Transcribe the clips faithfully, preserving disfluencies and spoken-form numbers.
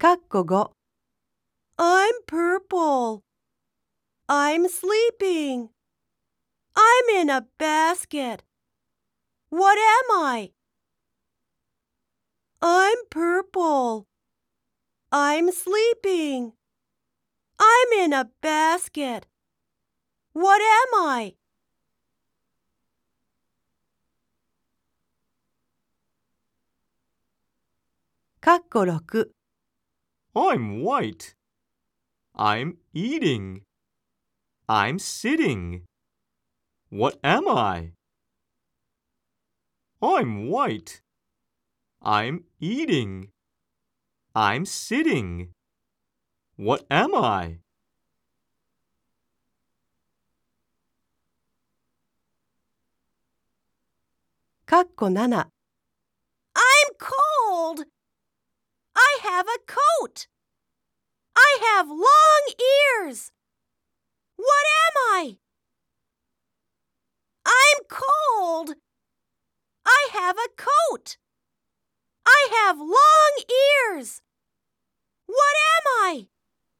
かっこご I'm purple. I'm sleeping. I'm in a basket. What am I? I'm purple. I'm sleeping. I'm in a basket. What am I? かっころく I'm white. I'm eating. I'm sitting. What am I? I'm white. I'm eating. I'm sitting. What am I? かっこなな I'm cold. I have a coat. I have long ears. What am I? I'm cold. I have a coat. I have long ears. What am I?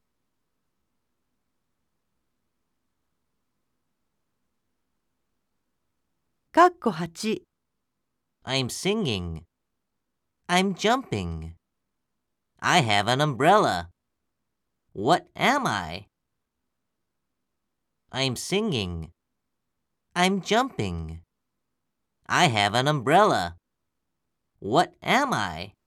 かっこはち I'm singing. I'm jumping. I have an umbrella. What am I? I'm singing. I'm jumping. I have an umbrella. What am I?